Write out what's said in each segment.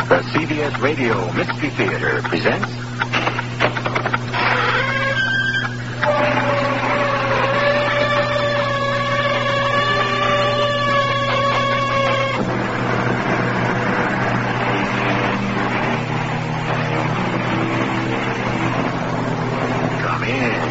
The CBS Radio Mystery Theater presents... Come in.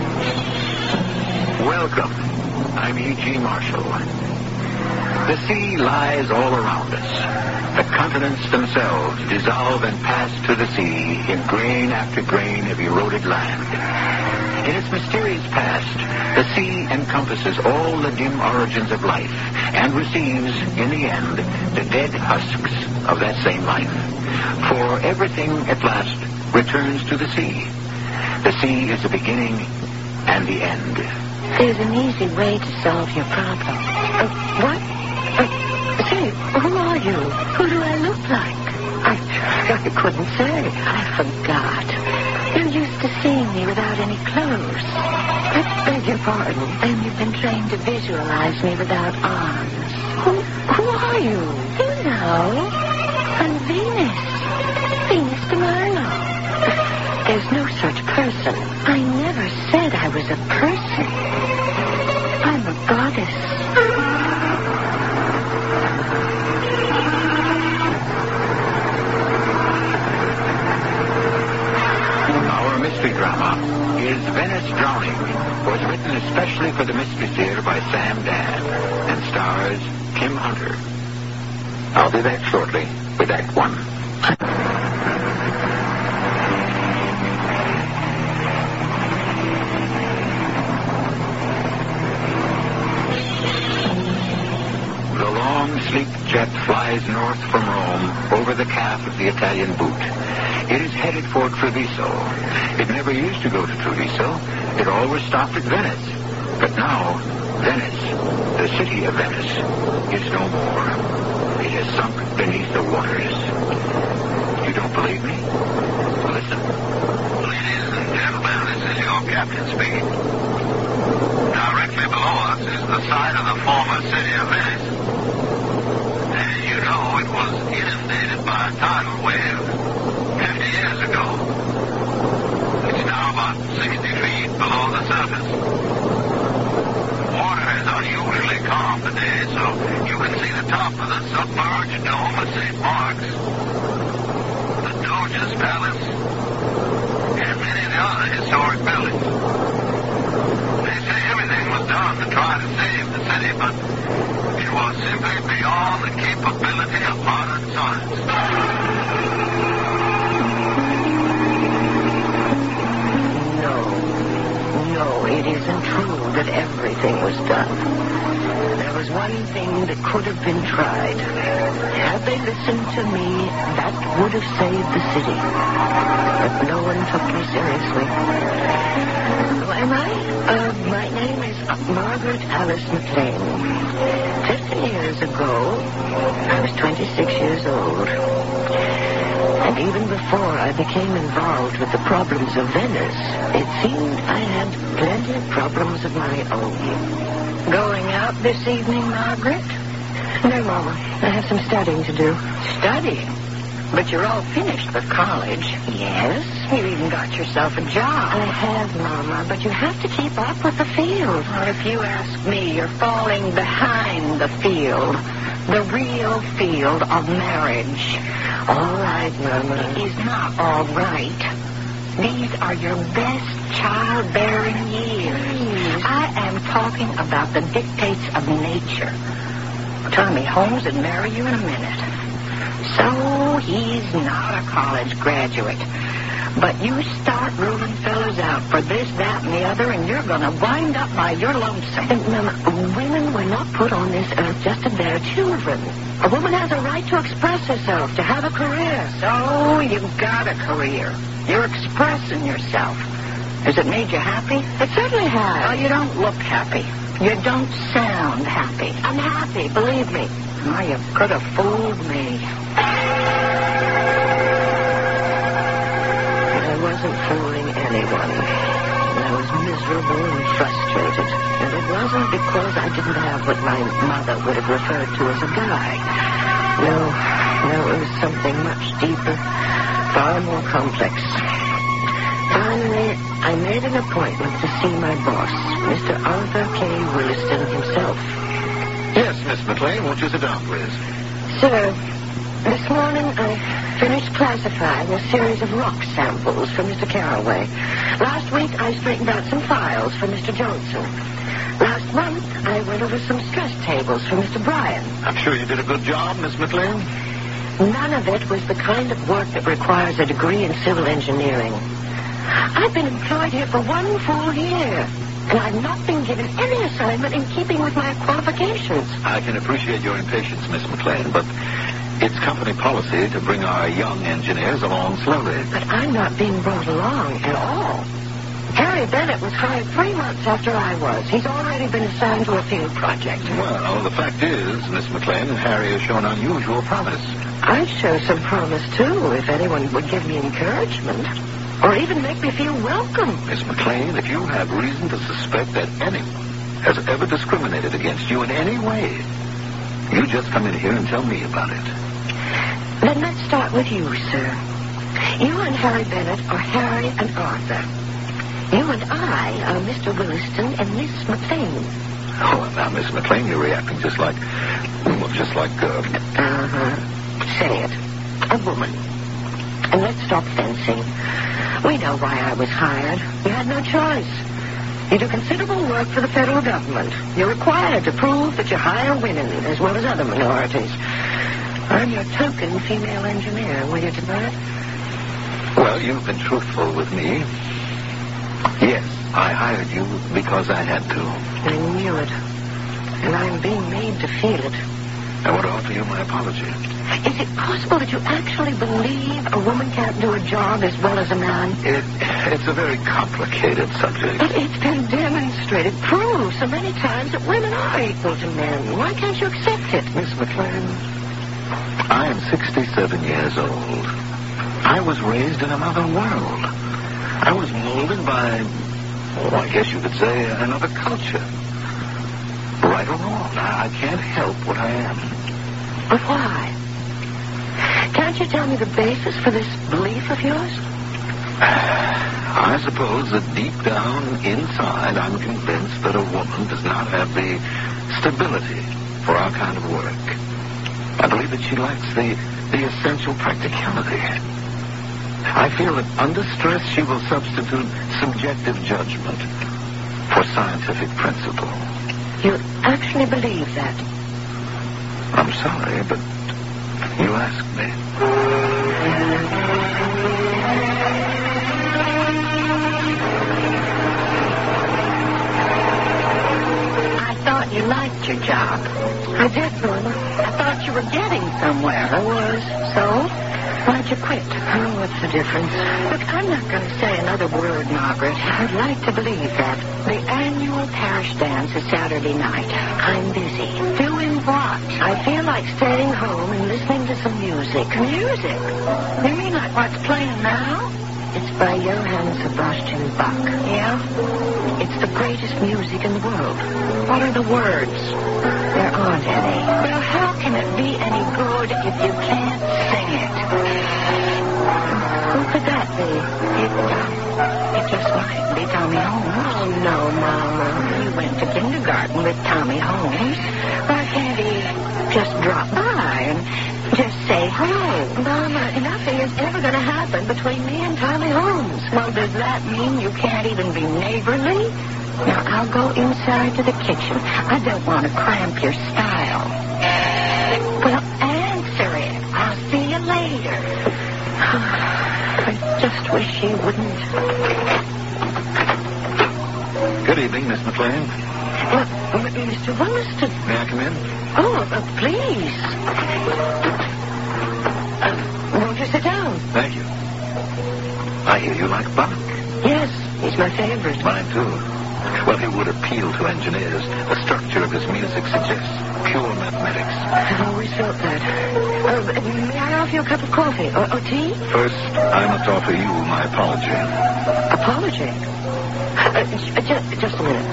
Welcome. I'm E.G. Marshall. The sea lies all around us. The continents themselves dissolve and pass to the sea in grain after grain of eroded land. In its mysterious past, the sea encompasses all the dim origins of life and receives, in the end, the dead husks of that same life. For everything at last returns to the sea. The sea is the beginning and the end. There's an easy way to solve your problem. What? Say, who are you? Who do I look like? I couldn't say. I forgot. You're used to seeing me without any clothes. I beg your pardon. And you've been trained to visualize me without arms. Who are you? You know. I'm Venus. Venus de Milo. There's no such person. I never said I was a person. I'm a goddess. Mystery drama is Venice Drowning, was written especially for the Mystery Theater by Sam Dan and stars Kim Hunter. I'll be back shortly with Act One. The long, sleek jet flies north from Rome over the calf of the Italian boot. It is headed for Treviso. It never used to go to Treviso. It always stopped at Venice. But now, Venice, the city of Venice, is no more. It has sunk beneath the waters. You don't believe me? Listen. Ladies and gentlemen, this is your captain speaking. Directly below us is the site of the former city of Venice. As you know, it was inundated by a tidal wave 50 years ago. It's now about 60 feet below the surface. Water is unusually calm today, so you can see the top of the submerged dome of St. Mark's, the Doge's Palace, and many of the other historic buildings. They say everything was done to try to save the city, but it was simply beyond the capability of modern science. No, it isn't true that everything was done. There was one thing that could have been tried. Had they listened to me, that would have saved the city. But no one took me seriously. Who am I? My name is Margaret Alice McLean. 50 years ago, I was 26 years old. And even before I became involved with the problems of Venice, it seemed I had plenty of problems of my own. Going out this evening, Margaret? No, Mama. I have some studying to do. Studying? But you're all finished with college. Yes. You even got yourself a job. I have, Mama, but you have to keep up with the field. Well, if you ask me, you're falling behind the field. The real field of marriage. All right, Mama. It is not all right. These are your best childbearing years. I am talking about the dictates of nature. Tommy Holmes would marry you in a minute. So he's not a college graduate. But you start ruling fellas out for this, that, and the other, and you're going to wind up by your lonesome. And, Mama, women were not put on this earth just to bear children. A woman has a right to express herself, to have a career. So you've got a career. You're expressing yourself. Has it made you happy? It certainly has. Well, you don't look happy. You don't sound happy. I'm happy, believe me. Oh, you could have fooled me. I wasn't fooling anyone. I was miserable and frustrated. And it wasn't because I didn't have what my mother would have referred to as a guy. No, No, it was something much deeper, far more complex. Finally, I made an appointment to see my boss, Mr. Arthur K. Williston himself. Yes, Miss McLean, won't you sit down, please? Sir, this morning I finished classifying a series of rock samples for Mr. Carraway. Last week I straightened out some files for Mr. Johnson. Last month I went over some stress tables for Mr. Bryan. I'm sure you did a good job, Miss McLean. None of it was the kind of work that requires a degree in civil engineering. I've been employed here for 1 full year, and I've not been given any assignment in keeping with my qualifications. I can appreciate your impatience, Miss McLean, but it's company policy to bring our young engineers along slowly. But I'm not being brought along at all. Harry Bennett was hired 3 months after I was. He's already been assigned to a field project. Well, the fact is, Miss McLean, Harry has shown unusual promise. I'd show some promise, too, if anyone would give me encouragement. Or even make me feel welcome. Miss McLean, if you have reason to suspect that anyone has ever discriminated against you in any way, you just come in here and tell me about it. Then let's start with you, sir. You and Harry Bennett are Harry and Arthur. You and I are Mr. Williston and Miss McLean. Oh, now, Miss McLean, you're reacting just like... Say it. A woman. And let's stop fencing. We know why I was hired. You had no choice. You do considerable work for the federal government. You're required to prove that you hire women as well as other minorities. I'm your token female engineer. Will you deny it? Well, you've been truthful with me. Yes, I hired you because I had to. I knew it. And I'm being made to feel it. I want to offer you my apology. Is it possible that you actually believe a woman can't do a job as well as a man? It's a very complicated subject. But it's been demonstrated, proved so many times that women are equal to men. Why can't you accept it? Miss McLean, I am 67 years old. I was raised in another world. I was molded by, I guess you could say, another culture. Right or wrong, I can't help what I am. But why? Can't you tell me the basis for this belief of yours? I suppose that deep down inside, I'm convinced that a woman does not have the stability for our kind of work. I believe that she lacks the essential practicality. I feel that under stress she will substitute subjective judgment for scientific principle. You actually believe that? I'm sorry, but you asked me. I thought you liked your job. I did, Norma. I thought you were getting somewhere. I was. So? Why'd you quit? Oh, what's the difference? Look, I'm not going to say another word, Margaret. I'd like to believe that. The annual parish dance is Saturday night. I'm busy. Doing what? I feel like staying home and listening to some music. Music? You mean like what's playing now? It's by Johann Sebastian Bach. Yeah? It's the greatest music in the world. What are the words? There aren't any. Well, how can it be any good if you can't sing it? Who could that be? It just might be Tommy Holmes. Oh, no, Mama. You went to kindergarten with Tommy Holmes. Why can't he just drop by and just say hello? Mama, nothing is ever going to happen between me and Tommy Holmes. Well, does that mean you can't even be neighborly? Now, I'll go inside to the kitchen. I don't want to cramp your style. Well, answer it. I'll see you later. I just wish you wouldn't. Good evening, Miss McLean. Mr. Williston. May I come in? Oh, please. Won't you sit down? Thank you. I hear you like Bach. Yes, he's my favorite. Mine, too. Well, he would appeal to engineers. The structure of his music suggests pure mathematics. I've always felt that. May I offer you a cup of coffee or tea? First, I must offer you my apology. Apology? Just a minute.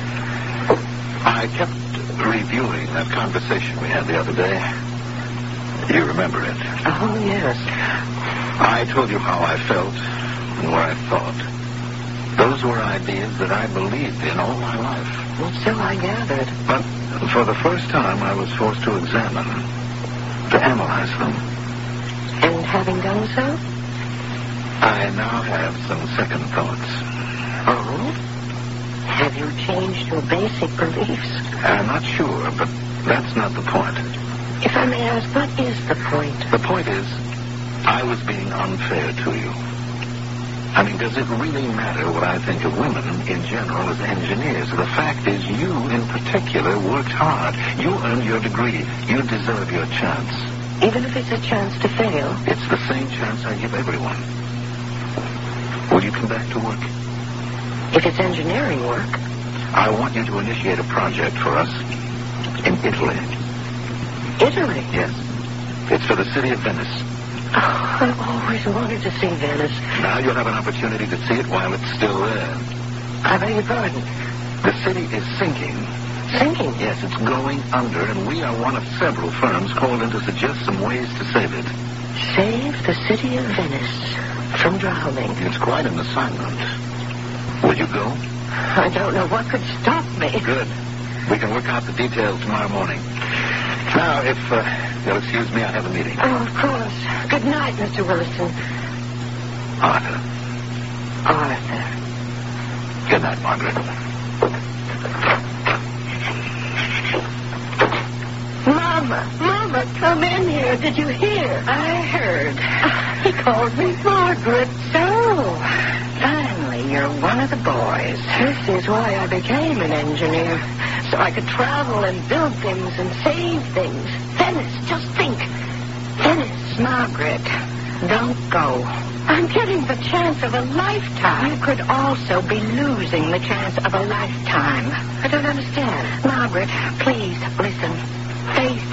I kept reviewing that conversation we had the other day. You remember it? Oh, yes. I told you how I felt and what I thought. Those were ideas that I believed in all my life. Well, so I gathered. But for the first time, I was forced to examine, to analyze them. And having done so? I now have some second thoughts. Oh? Have you changed your basic beliefs? I'm not sure, but that's not the point. If I may ask, what is the point? The point is, I was being unfair to you. I mean, does it really matter what I think of women in general as engineers? The fact is, you in particular worked hard. You earned your degree. You deserve your chance. Even if it's a chance to fail? It's the same chance I give everyone. Will you come back to work? If it's engineering work? I want you to initiate a project for us in Italy. Italy? Yes. It's for the city of Venice. Oh, I've always wanted to see Venice. Now you'll have an opportunity to see it while it's still there. I beg your pardon. The city is sinking. Sinking? Yes, it's going under, and we are one of several firms called in to suggest some ways to save it. Save the city of Venice from drowning. It's quite an assignment. Will you go? I don't know what could stop me. Good. We can work out the details tomorrow morning. Now, if you'll excuse me, I have a meeting. Oh, of course. Good night, Mr. Williston. Arthur. Arthur. Good night, Margaret. Mama, come in here. Did you hear? I heard. He called me Margaret. So, finally, you're one of the boys. This is why I became an engineer. So I could travel and build things and save things. Venice, just think. Venice, Margaret, don't go. I'm getting the chance of a lifetime. You could also be losing the chance of a lifetime. I don't understand. Margaret, please, listen. Face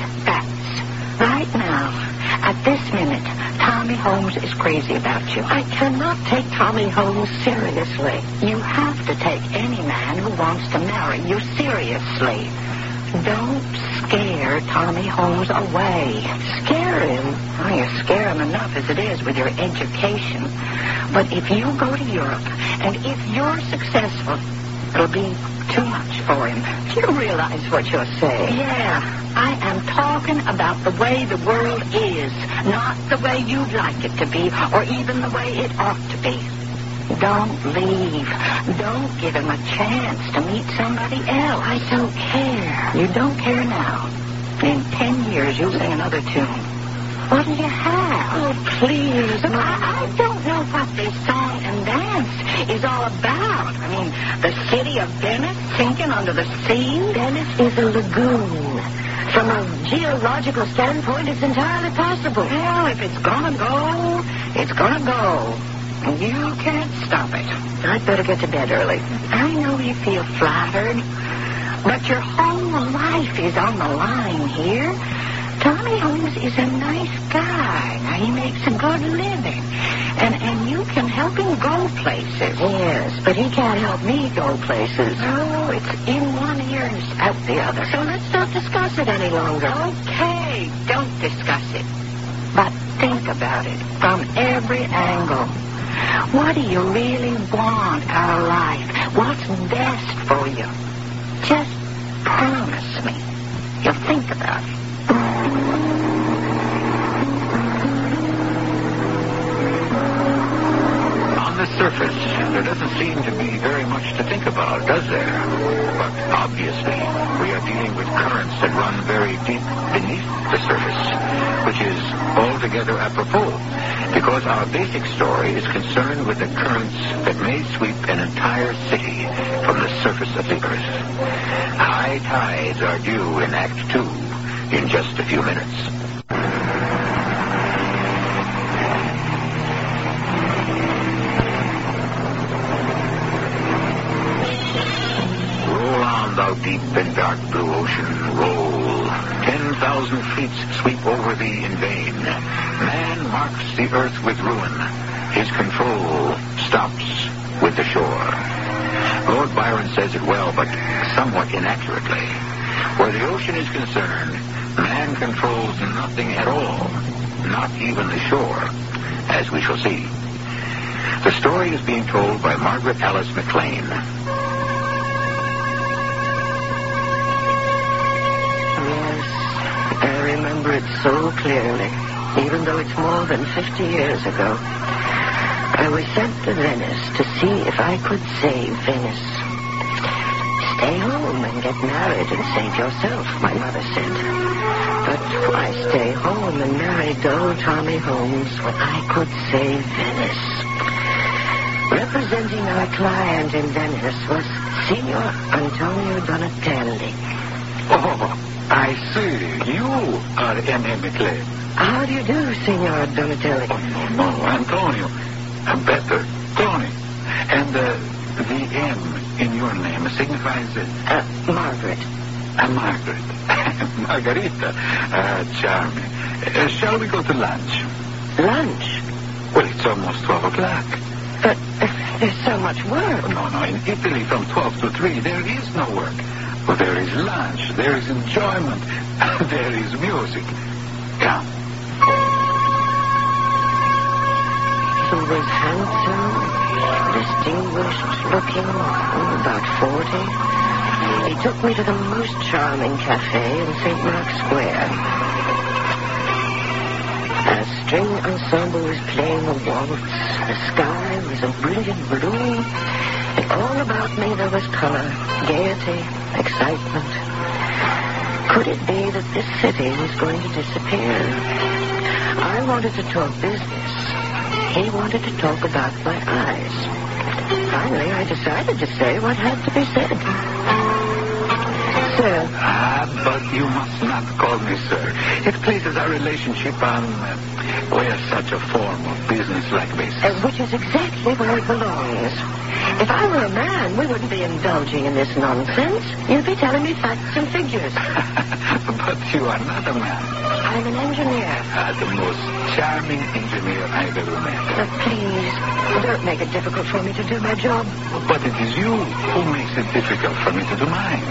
facts. Right now, at this minute, Tommy Holmes is crazy about you. I cannot take Tommy Holmes seriously. You have to take any man who wants to marry you seriously. Don't scare Tommy Holmes away. Scare him? Oh, you scare him enough as it is with your education. But if you go to Europe, and if you're successful, it'll be too much for him. Do you realize what you're saying? Yeah. I am talking about the way the world is, not the way you'd like it to be, or even the way it ought to be. Don't leave. Don't give him a chance to meet somebody else. I don't care. You don't care now. In 10 years, you'll sing another tune. What do you have? Oh, please. I don't know what this song and dance is all about. I mean, the city of Venice sinking under the sea? Venice is a lagoon. From a geological standpoint, it's entirely possible. Well, if it's gonna go, it's gonna go. You can't stop it. I'd better get to bed early. I know you feel flattered, but your whole life is on the line here. Tommy Holmes is a nice guy. Now, he makes a good living. And you can help him go places. Yes, but he can't help me go places. Oh, it's in one ear and out the other. So let's not discuss it any longer. Okay, don't discuss it. But think about it from every angle. What do you really want out of life? What's best for you? Just promise me you'll think about it. On the surface, there doesn't seem to be very much to think about, does there? But obviously, we are dealing with currents that run very deep beneath the surface, which is altogether apropos, because our basic story is concerned with the currents that may sweep an entire city from the surface of the earth. High tides are due in Act 2 in just a few minutes. Roll on, thou deep and dark blue ocean, roll. 10,000 fleets sweep over thee in vain. Man marks the earth with ruin. His control stops with the shore. Lord Byron says it well, but somewhat inaccurately. Where the ocean is concerned, man controls nothing at all, not even the shore, as we shall see. The story is being told by Margaret Alice McLean. Yes, I remember it so clearly, even though it's more than 50 years ago. I was sent to Venice to see if I could save Venice. Stay home and get married and save yourself, my mother said. But why stay home and marry dull Tommy Holmes when I could save Venice? Representing our client in Venice was Signor Antonio Donatelli. Oh, I see. You are M.A. McLean. How do you do, Signor Donatelli? Oh, no, Antonio. Better, Tony. And the M in your name signifies... Margaret. Margaret. Margarita. Charming. Shall we go to lunch? Lunch? Well, it's almost 12 o'clock. But there's so much work. No. In Italy, from 12 to 3, there is no work. Well, there is lunch. There is enjoyment. There is music. Come. He was handsome, distinguished looking, about 40. He took me to the most charming cafe in St. Mark's Square. A string ensemble was playing a waltz. The sky was a brilliant blue. And all about me there was color, gaiety, excitement. Could it be that this city was going to disappear? I wanted to talk business. He wanted to talk about my eyes. Finally, I decided to say what had to be said. Sir. But you must not call me sir. It places our relationship on, such a form of business-like basis. Which is exactly where it belongs. If I were a man, we wouldn't be indulging in this nonsense. You'd be telling me facts and figures. But you are not a man. I'm an engineer. The most charming engineer I've ever met. Please, don't make it difficult for me to do my job. But it is you who makes it difficult for me to do mine.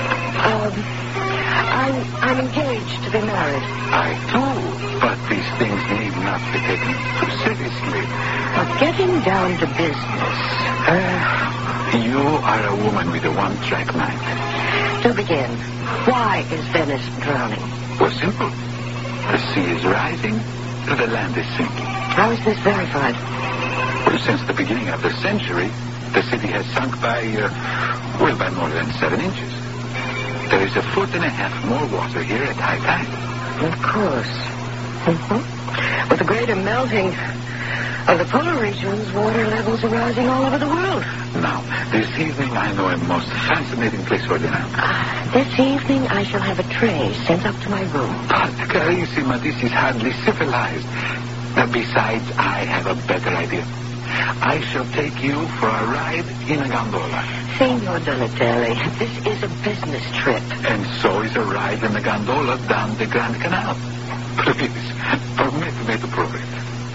I'm engaged to be married. I too, but these things need not be taken too seriously. Getting down to business. You are a woman with a one-track mind. To begin, why is Venice drowning? Well, simple. The sea is rising, the land is sinking. How is this verified? Well, since the beginning of the century, the city has sunk by more than 7 inches. There is 1.5 feet more water here at high tide. Of course. Mm-hmm. With the greater melting of the polar regions, water levels are rising all over the world. Now, this evening I know a most fascinating place for dinner. This evening I shall have a tray sent up to my room. But, Carissima, this is hardly civilized. Besides, I have a better idea. I shall take you for a ride in a gondola. Signor Donatelli, this is a business trip. And so is a ride in a gondola down the Grand Canal. Please, permit me to prove it.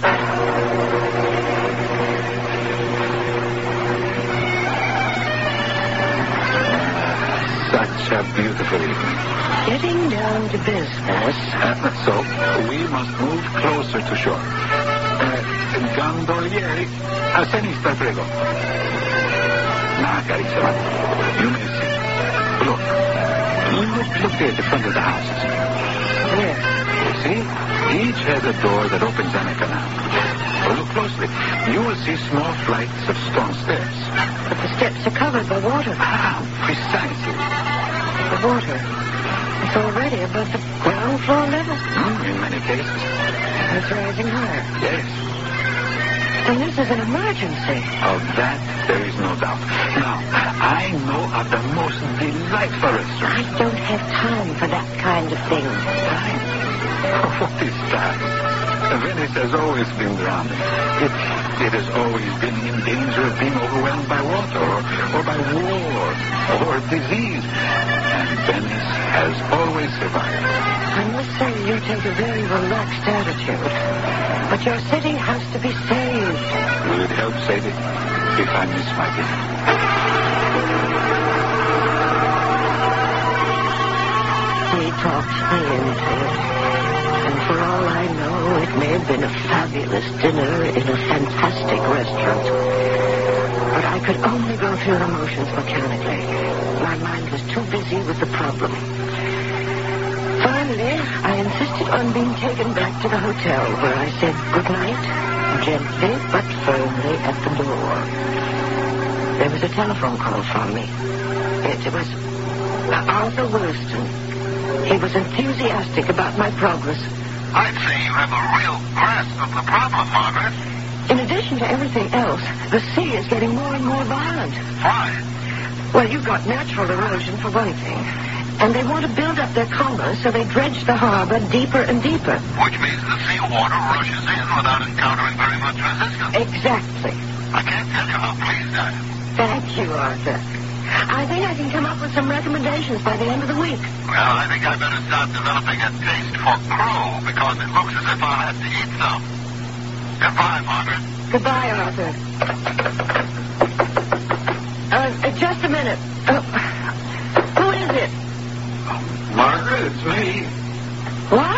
Such a beautiful evening. Getting down to business. So, we must move closer to shore. Gondolieri, a sinistra, prego. Now, Carissima, you may see. Look there at the front of the houses. Where? You see? Each has a door that opens on a canal. Well, look closely. You will see small flights of stone steps. But the steps are covered by water. Precisely. The water is already above the ground floor level. In many cases. It's rising higher. Yes. And this is an emergency. Of that, there is no doubt. Now, I know of the most delightful restaurant. I don't have time for that kind of thing. Time? What is time? Venice has always been drowning. It has always been in danger of being overwhelmed by water, or by war, or disease. And Venice has always survived. I must say you take a very relaxed attitude. But your city has to be saved. Will it help save it if I miss my dinner? He talked me into it. And for all I know, it may have been a fabulous dinner in a fantastic restaurant. But I could only go through the motions mechanically. My mind was too busy with the problem. Finally, I insisted on being taken back to the hotel, where I said goodnight, gently but firmly at the door. There was a telephone call from me. It was Arthur Williston. He was enthusiastic about my progress. I'd say you have a real grasp of the problem, Margaret. In addition to everything else, the sea is getting more and more violent. Why? Well, you've got natural erosion for one thing. And they want to build up their combers, so they dredge the harbor deeper and deeper. Which means the seawater rushes in without encountering very much resistance. Exactly. I can't tell you how pleased I am. Thank you, Arthur. I think I can come up with some recommendations by the end of the week. Well, I think I better start developing a taste for crow, because it looks as if I'll have to eat some. Goodbye, Margaret. Goodbye, Arthur. Just a minute. Who is it? Margaret, it's me. What?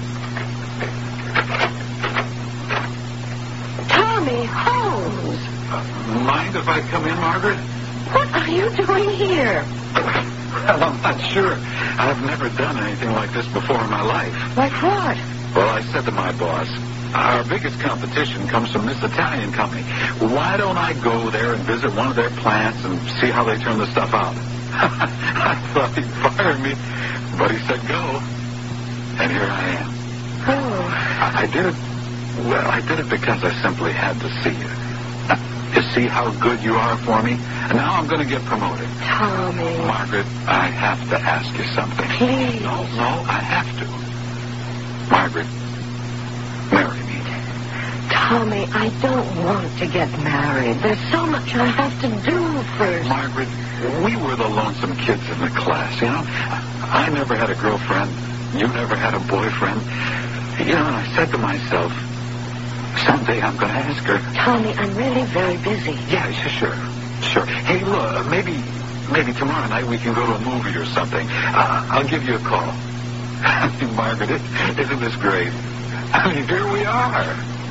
Tommy Holmes. Mind if I come in, Margaret? What are you doing here? Well, I'm not sure. I've never done anything like this before in my life. Like what? Well, I said to my boss, our biggest competition comes from this Italian company. Why don't I go there and visit one of their plants and see how they turn the stuff out? I thought he'd fire me, but he said go. And here I am. Oh. I did it. Well, I did it because I simply had to see you. You see how good you are for me? And now I'm going to get promoted. Tommy. Margaret, I have to ask you something. Please. No, I have to. Margaret, marry me. Tommy, I don't want to get married. There's so much I have to do first. Margaret, we were the lonesome kids in the class, you know? I never had a girlfriend. You never had a boyfriend. You know, and I said to myself, someday I'm going to ask her. Tommy, I'm really very busy. Yeah, sure. Hey, look, maybe tomorrow night we can go to a movie or something. I'll give you a call. I mean, Margaret, isn't this great? I mean, here we are.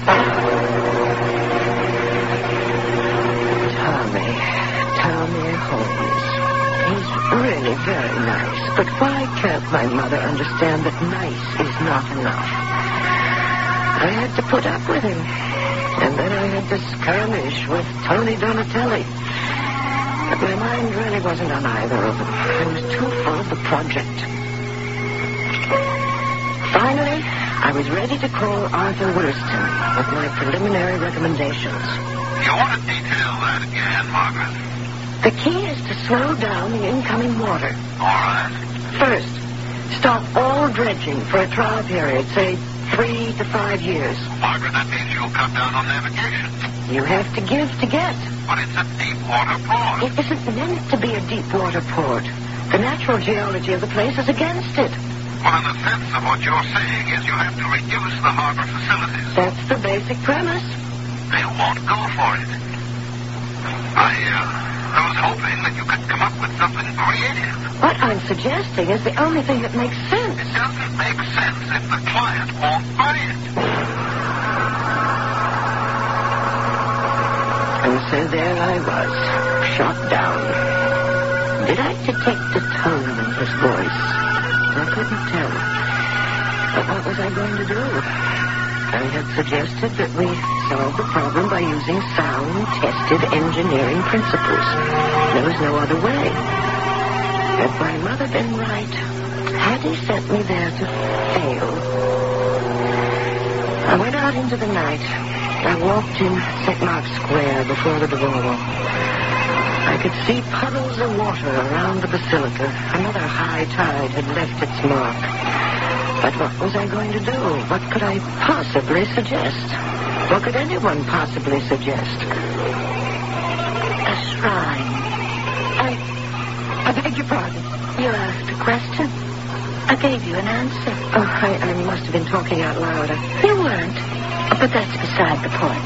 Tommy Holmes. He's really very nice. But why can't my mother understand that nice is not enough? I had to put up with him. And then I had to skirmish with Tony Donatelli. But my mind really wasn't on either of them. I was too full of the project. Finally, I was ready to call Arthur Williston with my preliminary recommendations. You want to detail that again, Margaret? The key is to slow down the incoming water. All right. First, stop all dredging for a trial period, say 3 to 5 years. Margaret, that means you'll cut down on navigation. You have to give to get. But it's a deep water port. It isn't meant to be a deep water port. The natural geology of the place is against it. Well, in the sense of what you're saying is you have to reduce the harbor facilities. That's the basic premise. They won't go for it. I was hoping that you could come up with something creative. What I'm suggesting is the only thing that makes sense. It doesn't make sense if the client won't buy it. And so there I was, shot down. Did I detect the tone in his voice? I couldn't tell. But what was I going to do? I had suggested that we solve the problem by using sound, tested engineering principles. There was no other way. Had my mother been right? Had he sent me there to fail? I went out into the night. I walked in St. Mark's Square before the Duomo. I could see puddles of water around the basilica. Another high tide had left its mark. But what was I going to do? What could I possibly suggest? What could anyone possibly suggest? A shrine. I beg your pardon. You asked a question. I gave you an answer. Oh, I must have been talking out loud. You weren't. But that's beside the point.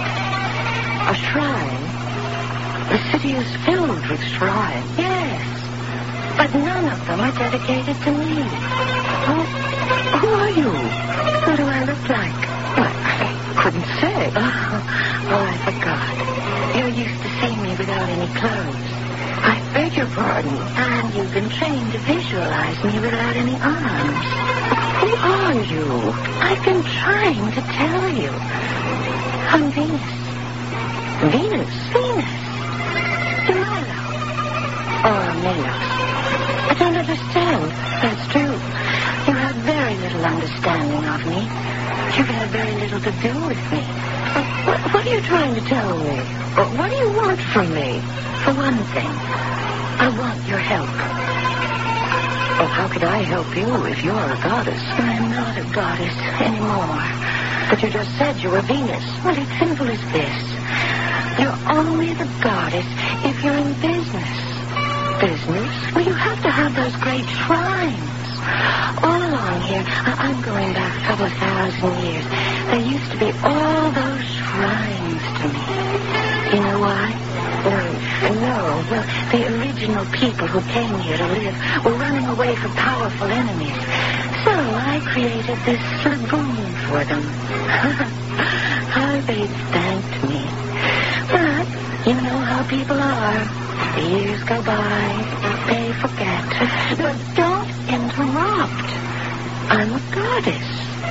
A shrine? The city is filled with shrines. Yes. But none of them are dedicated to me. Who are you? What do I look like? Well, I couldn't say. Oh, I forgot. You're used to seeing me without any clothes. I beg your pardon. And you've been trained to visualize me without any arms. Who are you? I've been trying to tell you. I'm Venus. Venus? Venus. Delilah. Or Milos. I don't understand. That's true. You have very little understanding of me. You've had very little to do with me. What are you trying to tell me? What do you want from me? For one thing, I want your help. Oh, how could I help you if you're a goddess? I'm not a goddess anymore. But you just said you were Venus. Well, it's simple as this. You're only the goddess if you're in business. Business? Well, you have to have those great shrines. All along here, I'm going back a couple of thousand years. There used to be all those shrines to me. You know why? No. Well, the original people who came here to live were running away from powerful enemies. So I created this lagoon for them. How they thanked me. But you know how people are. The years go by. They forget. But don't interrupt. I'm a goddess.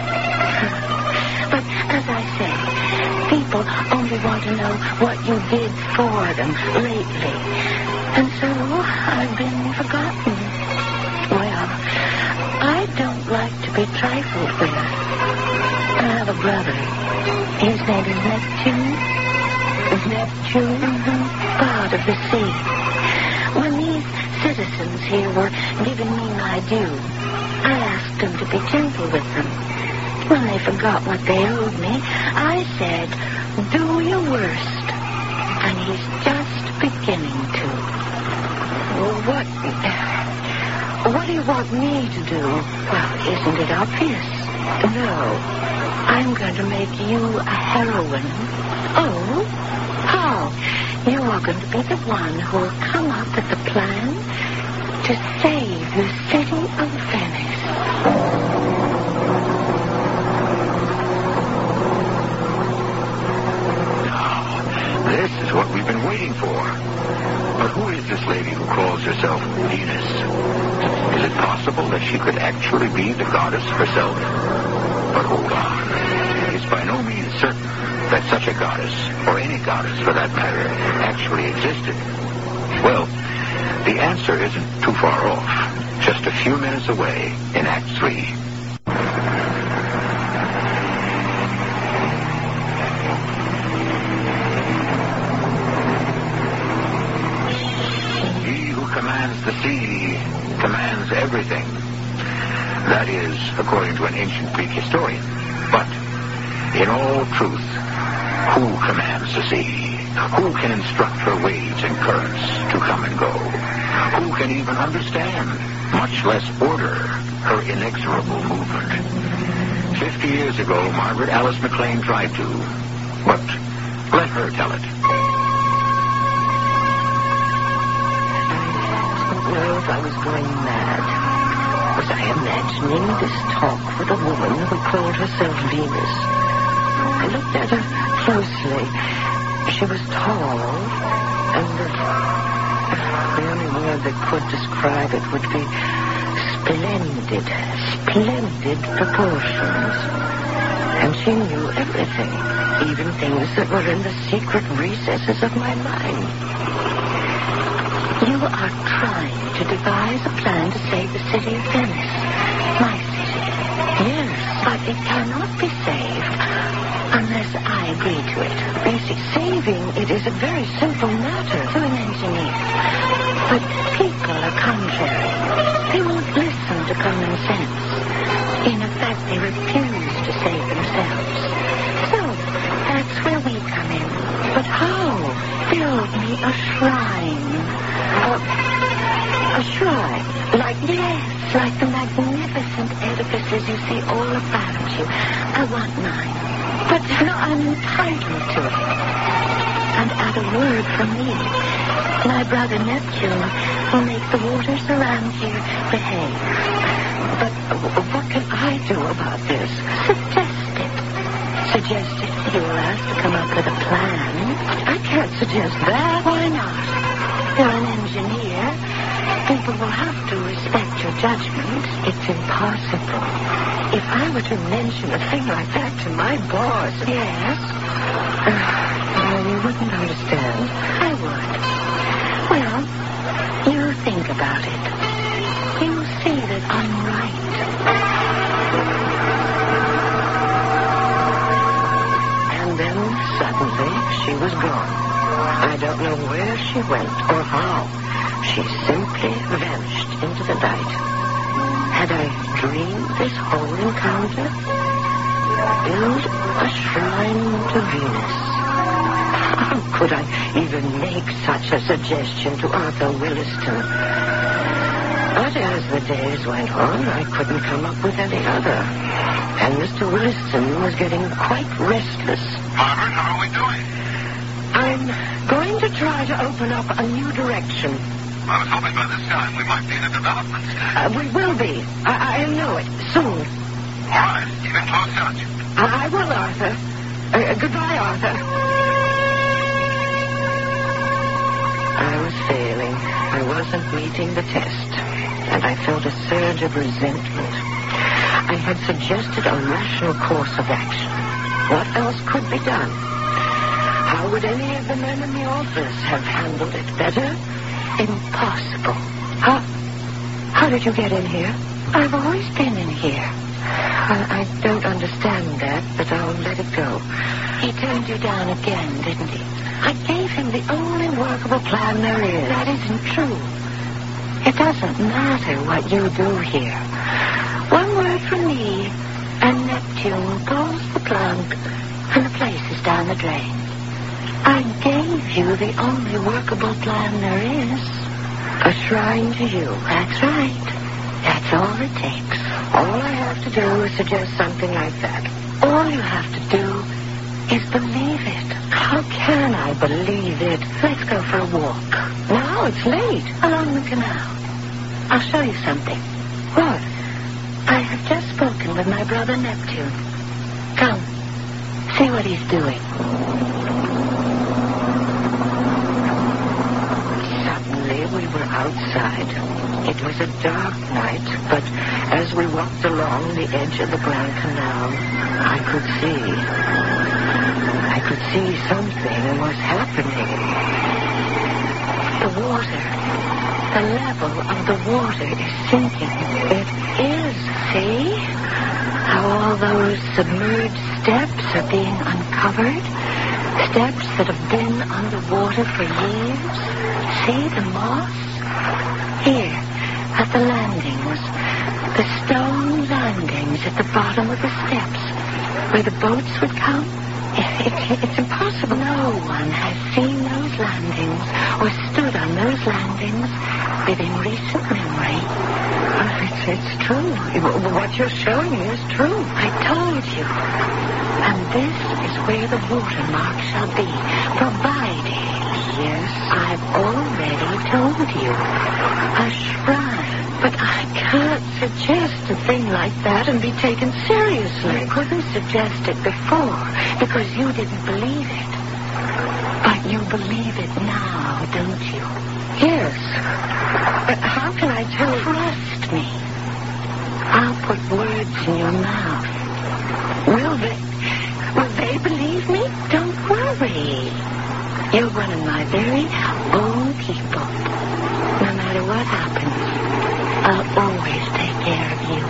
But as I say, people only want to know what you did for them lately. And so I've been forgotten. Well, I don't like to be trifled with. I have a brother. His name is Neptune. Neptune, god of the sea. When these citizens here were giving me my due, I asked them to be gentle with them. When they forgot what they owed me, I said, do your worst. And he's just beginning to. What do you want me to do? Well, isn't it obvious? No. I'm going to make you a heroine. Oh? How? You are going to be the one who will come up with the plan to save the city of Venice. This is what we've been waiting for. But who is this lady who calls herself Venus? Is it possible that she could actually be the goddess herself? But hold on. It's by no means certain that such a goddess, or any goddess for that matter, actually existed. Well, the answer isn't too far off. Just a few minutes away in Act 3. The sea commands everything. That is, according to an ancient Greek historian. But, in all truth, who commands the sea? Who can instruct her waves and currents to come and go? Who can even understand, much less order, her inexorable movement? 50 years ago, Margaret Alice McLean tried to, but let her tell it. I was going mad. Was I imagining this talk with a woman who called herself Venus? I looked at her closely. She was tall, and the only word that could describe it would be splendid. Splendid proportions. And she knew everything, even things that were in the secret recesses of my mind. You are trying to devise a plan to save the city of Venice. My city. Yes, but it cannot be saved unless I agree to it. You see, saving it is a very simple matter to an engineer. But people are contrary. They won't listen to common sense. In effect, they refuse to save themselves. So, that's where we come in. But how? Build me a shrine. A shrine. Like the magnificent edifices you see all around you. I want mine. But no, I'm entitled to it. and at a word from me, my brother Neptune will make the waters around here behave. But what can I do about this? Suggest it. Suggest it. You were asked to come up with a plan. I can't suggest that. Why not? You're an engineer. People will have to respect your judgment. It's impossible. If I were to mention a thing like that to my boss... Yes? You wouldn't understand. I would. Well, you think about it. You'll see that I'm right. And then, suddenly, she was gone. I don't know where she went or how. She simply vanished into the night. Had I dreamed this whole encounter? Build a shrine to Venus. How could I even make such a suggestion to Arthur Williston? But as the days went on, I couldn't come up with any other. And Mr. Williston was getting quite restless. Margaret, how are we doing? I'm going to try to open up a new direction. I was hoping by this time we might be in a development stage. We will be. I know it. Soon. All right, keep in close touch. I will, Arthur. Goodbye, Arthur. I was failing. I wasn't meeting the test. And I felt a surge of resentment. I had suggested a rational course of action. What else could be done? How would any of the men in the office have handled it better? Impossible. How did you get in here? I've always been in here. I don't understand that, but I'll let it go. He turned you down again, didn't he? I gave him the only workable plan there is. That isn't true. It doesn't matter what you do here. One word from me, and Neptune pulls the plug, and the place is down the drain. I gave you the only workable plan there is. A shrine to you. That's right. That's all it takes. All I have to do is suggest something like that. All you have to do is believe it. How can I believe it? Let's go for a walk. Now it's late. Along the canal. I'll show you something. What? I have just spoken with my brother Neptune. Come, see what he's doing. Suddenly we were outside. It was a dark night, but as we walked along the edge of the Grand Canal, I could see something was happening. The level of the water is sinking. It is. See? How all those submerged steps are being uncovered? Steps that have been underwater for years. See the moss? Here, at the landings. The stone landings at the bottom of the steps, where the boats would come. It's impossible. No one has seen those landings or stood on those landings within recent memory. It's true. What you're showing me is true. I told you. And this is where the watermark shall be, provided. Yes. I've already told you. A shrine. But I can't suggest a thing like that and be taken seriously. I couldn't suggest it before because you didn't believe it. But you believe it now, don't you? Yes. But how can I tell? Trust me. I'll put words in your mouth. Will they believe me? Don't worry. You're one of my very own people. No matter what happens, I'll always take care of you.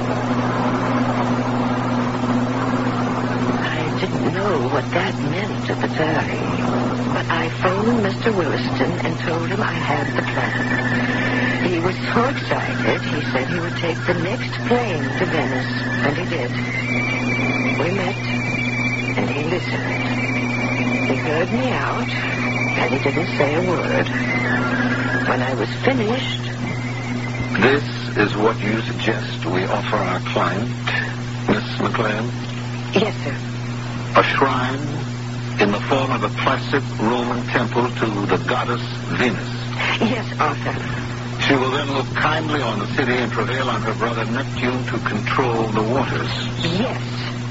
I didn't know what that meant at the time, but I phoned Mr. Williston and told him I had the plan. He was so excited, he said he would take the next plane to Venice, and he did. We met, and he listened. He heard me out, and he didn't say a word. When I was finished... This is what you suggest we offer our client, Miss McLean? Yes, sir. A shrine in the form of a classic Roman temple to the goddess Venus. Yes, Arthur. She will then look kindly on the city and prevail on her brother Neptune to control the waters. Yes.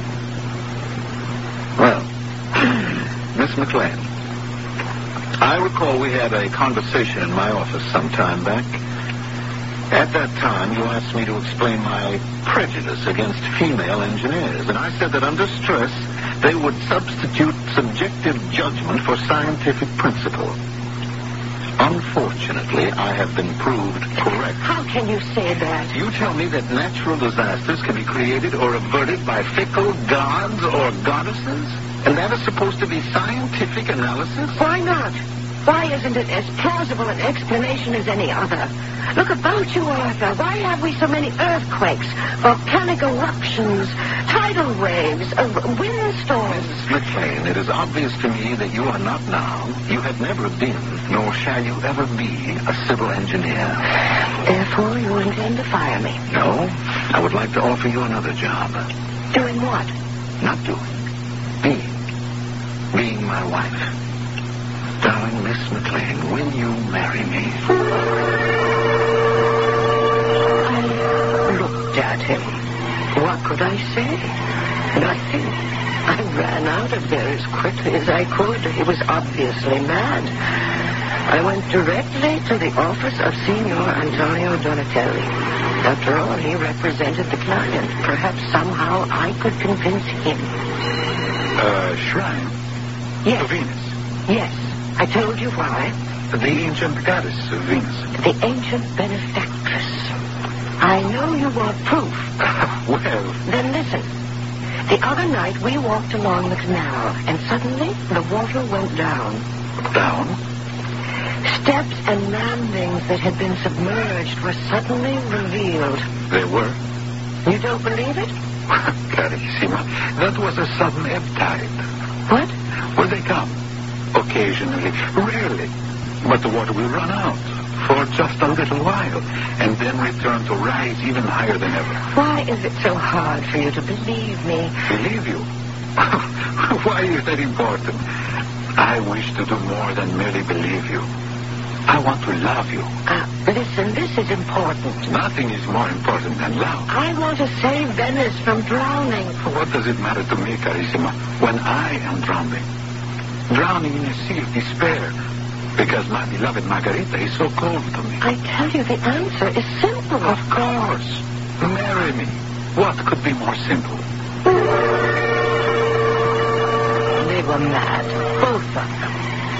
Well, Miss McLean, I recall we had a conversation in my office some time back. At that time, you asked me to explain my prejudice against female engineers, and I said that under stress, they would substitute subjective judgment for scientific principle. Unfortunately, I have been proved correct. How can you say that? You tell me that natural disasters can be created or averted by fickle gods or goddesses? And that is supposed to be scientific analysis? Why not? Why isn't it as plausible an explanation as any other? Look about you, Arthur. Why have we so many earthquakes, volcanic eruptions, tidal waves, windstorms? Mrs. McLean, it is obvious to me that you are not now, you have never been, nor shall you ever be, a civil engineer. Therefore, you intend to fire me? No, I would like to offer you another job. Doing what? Not doing. Being my wife. Darling Miss McLean, will you marry me? I looked at him. What could I say? Nothing. I ran out of there as quickly as I could. He was obviously mad. I went directly to the office of Signor Antonio Donatelli. After all, he represented the client. Perhaps somehow I could convince him. Shrine? Yes. Of Venus? Yes. I told you why. The ancient goddess of Venus. The ancient benefactress. I know you want proof. Well... Then listen. The other night we walked along the canal, and suddenly the water went down. Down? Steps and landings that had been submerged were suddenly revealed. They were? You don't believe it? Carissima, that was a sudden ebb tide. What? Well, they come. Occasionally. Rarely. But the water will run out for just a little while, and then return to rise even higher than ever. Why is it so hard for you to believe me? Believe you? Why is that important? I wish to do more than merely believe you. I want to love you. Listen, this is important. Nothing is more important than love. I want to save Venice from drowning. What does it matter to me, Carissima, when I am drowning? Drowning in a sea of despair, because my beloved Margarita is so cold to me. I tell you, the answer is simple. Of course. Marry me. What could be more simple? They were mad, both of them.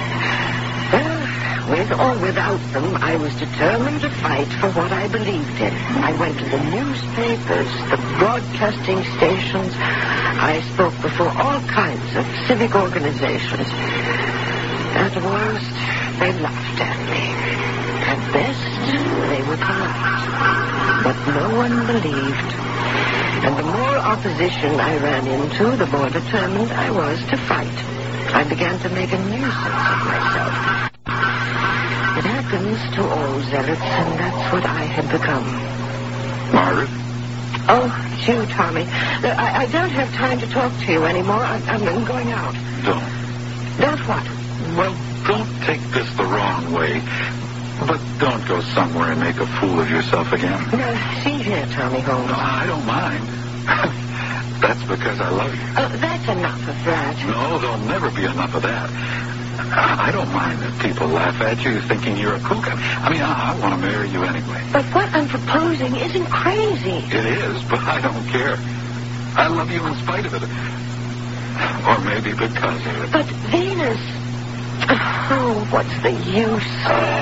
With or without them, I was determined to fight for what I believed in. I went to the newspapers, the broadcasting stations. I spoke before all kinds of civic organizations. At worst, they laughed at me. At best, they were polite. But no one believed. And the more opposition I ran into, the more determined I was to fight. I began to make a nuisance of myself. It happens to all zealots, and that's what I had become. Margaret? Oh, it's you, Tommy. I don't have time to talk to you anymore. I'm going out. Don't. Don't what? Well, don't take this the wrong way, but don't go somewhere and make a fool of yourself again. No, see here, Tommy Holmes. No, I don't mind. That's because I love you. Oh, that's enough of that. No, there'll never be enough of that. I don't mind that people laugh at you thinking you're a kook. I mean, I want to marry you anyway. But what I'm proposing isn't crazy. It is, but I don't care. I love you in spite of it. Or maybe because of it. But Venus... Oh, what's the use?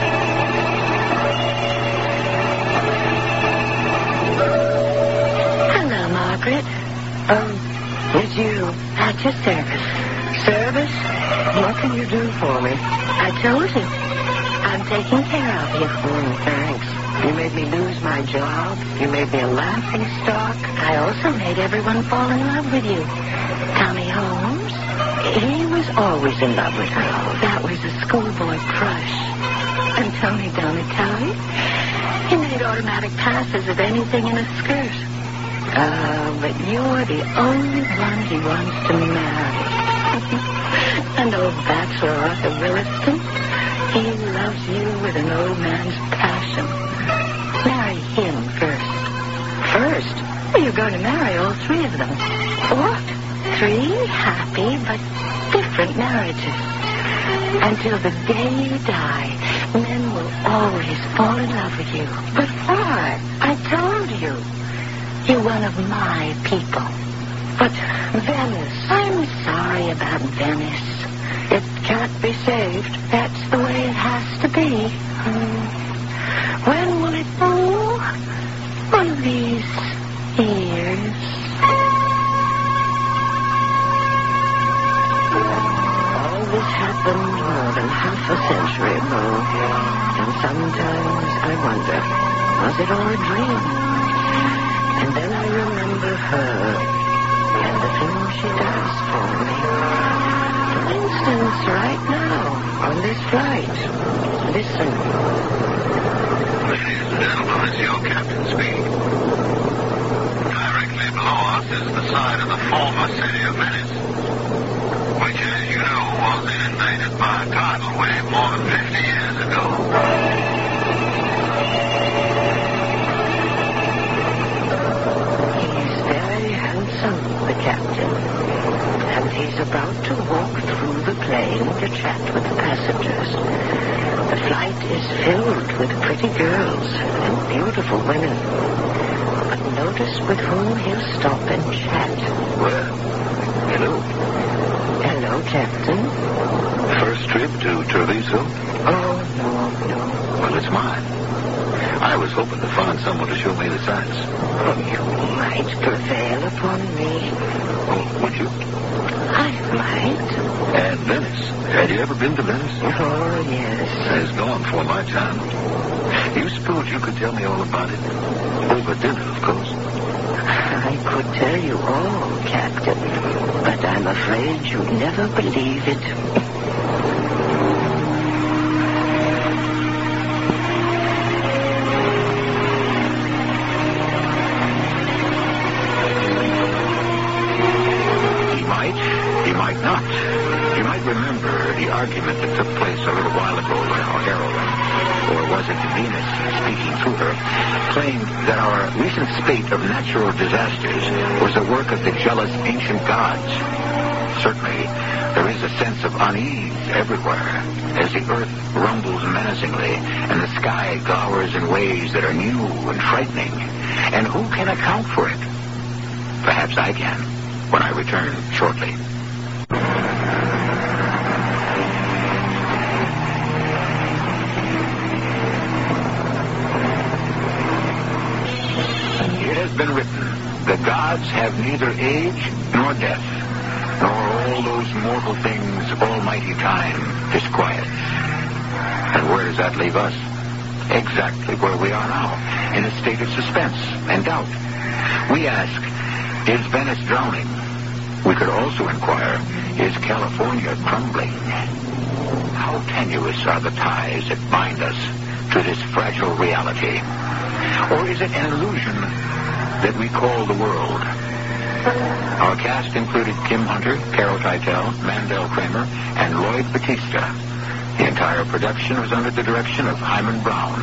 Hello, Margaret. It's you. At your service. Service? What can you do for me? I told you. I'm taking care of you. Thanks. You made me lose my job. You made me a laughing stock. I also made everyone fall in love with you. Tommy Holmes, he was always in love with her. That was a schoolboy crush. And Tony Donatelli, he made automatic passes of anything in a skirt. But you're the only one he wants to marry. An old bachelor, Arthur Williston. He loves you with an old man's passion. Marry him first. First? Well, you're going to marry all three of them. What? 3 happy but different marriages. Until the day you die, men will always fall in love with you. But why? I told you. You're one of my people. But Venice. I'm sorry about Venice. It can't be saved. That's the way it has to be. When will it go? One of these years. All this happened more than half a century ago. And sometimes I wonder, was it all a dream? And then I remember her and the things she does for me. For instance, right now, on this flight. Listen. Ladies and gentlemen, this is your captain speaking. Directly below us is the side of the former city of Venice, which, as you know, was inundated by a tidal wave more than 50 years ago. He's very handsome, the captain. And he's about to walk through the plane to chat with the passengers. The flight is filled with pretty girls and beautiful women. But notice with whom he'll stop and chat. Well, hello. Hello, Captain. First trip to Treviso? Oh, no. Well, it's mine. I was hoping to find someone to show me the sights. Oh, you might prevail upon me. Oh, would you? I might. And Venice. Had you ever been to Venice? Oh, yes. It's gone for my time. You suppose you could tell me all about it? Over dinner, of course. I could tell you all, Captain, but I'm afraid you'd never believe it. He might not. You might remember the argument that took place a little while ago when our heroine, or was it Venus, speaking through her, claimed that our recent spate of natural disasters was the work of the jealous ancient gods. Certainly, there is a sense of unease everywhere as the earth rumbles menacingly and the sky glowers in ways that are new and frightening. And who can account for it? Perhaps I can, when I return shortly. It has been written, the gods have neither age nor death, nor all those mortal things almighty time disquiets. And where does that leave us? Exactly where we are now, in a state of suspense and doubt. We ask, is Venice drowning? We could also inquire, is California crumbling? How tenuous are the ties that bind us to this fragile reality? Or is it an illusion that we call the world? Our cast included Kim Hunter, Carol Teitel, Mandel Kramer, and Lloyd Batista. The entire production was under the direction of Hyman Brown.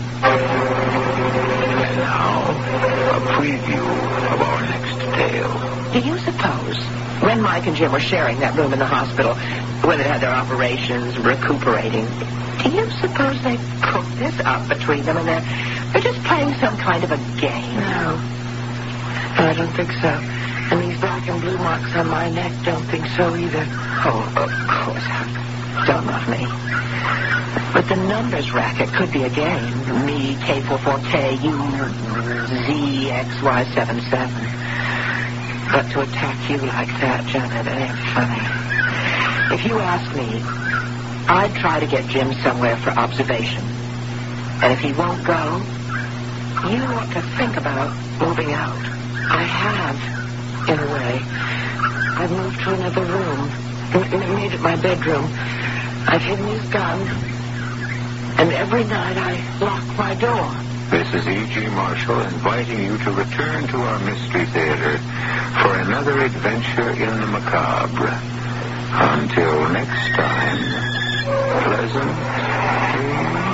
And now, a preview of our next tale. Do you suppose, when Mike and Jim were sharing that room in the hospital, when they had their operations, recuperating, do you suppose they cooked this up between them and they're just playing some kind of a game? No, I don't think so. And these black and blue marks on my neck don't think so either. Oh, of course, don't love me. But the numbers racket could be a game. Me, K44K, you, ZXY77. But to attack you like that, Janet, it ain't funny. If you ask me, I'd try to get Jim somewhere for observation. And if he won't go, you ought to think about moving out. I have, in a way. I've moved to another room. Made it my bedroom. I've hidden his gun. And every night I lock my door. This is E.G. Marshall inviting you to return to our Mystery Theater for another adventure in the macabre. Until next time, pleasant dreams.